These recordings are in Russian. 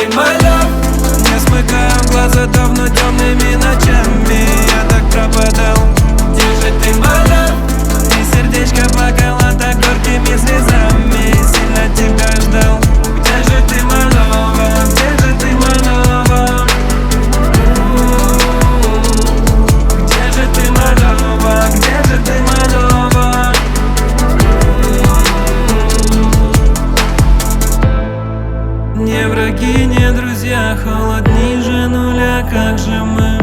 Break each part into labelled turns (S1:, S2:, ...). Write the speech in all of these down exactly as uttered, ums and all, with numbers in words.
S1: ты, my love? Не смыкаю глаза давно темными ночами, я так пропадал. Где же ты, my love? И сердечко плакало так горькими слезами, сильно тебя ждал. Где же ты, my love? Где же ты, my love? Где же ты, my love? Где же ты, my love? Не враги, не друзья, холод ниже нуля, как же мы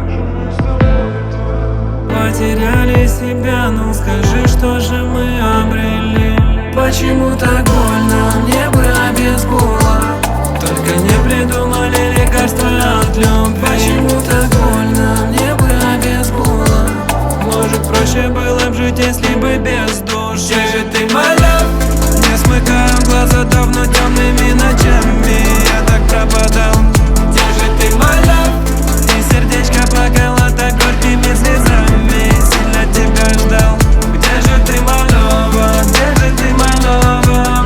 S1: потеряли себя, ну скажи, что же мы обрели? Почему так больно, мне было без бола, только не придумали лекарства от любви. Почему так больно, мне было без бола, может проще было б жить, если бы без души. Где же ты, my love? Не смыкаю глаза давно темными ночами, я так пропадал. Где же ты, my love? И сердечко плакало так горькими слезами, сильно тебя ждал. Где же ты, my love? Где же ты, my love?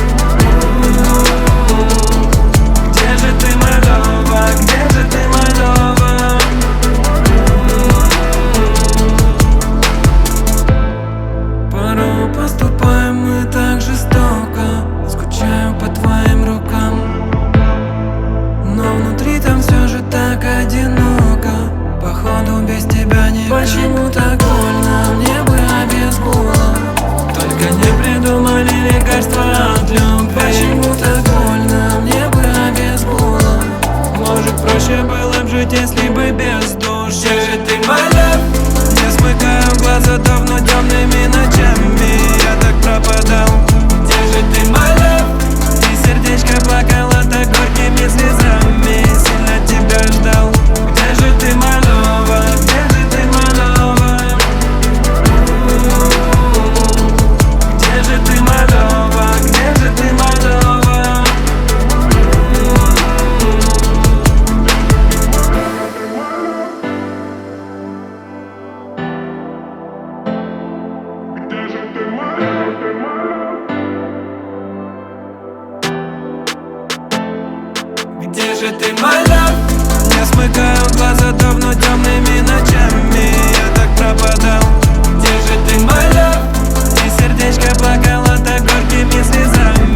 S1: Где же ты, my love? Где же ты, my love? Порой поступаем мы так жестоко, скучаю по твоим рукам, но внутри там все же так одиноко, походу без тебя не. Почему так больно, мне было без бола, только не придумали лекарства от любви. Почему так больно, мне было без бола, может проще было б жить, если бы без души. Где же ты, my love? Не смыкаю глаза давно темными ночами, я так пропадал. Где же ты, my love? И сердечко плакало так горькими слезами, сильно тебя ждал. Где же ты, my love? Где же ты, my love? Где же ты, my love? Где же ты, my love? Где же ты, my love? Не смыкаю глаза давно темными ночами, я так пропадал. Где же ты, my love? И сердечко плакало так горькими слезами.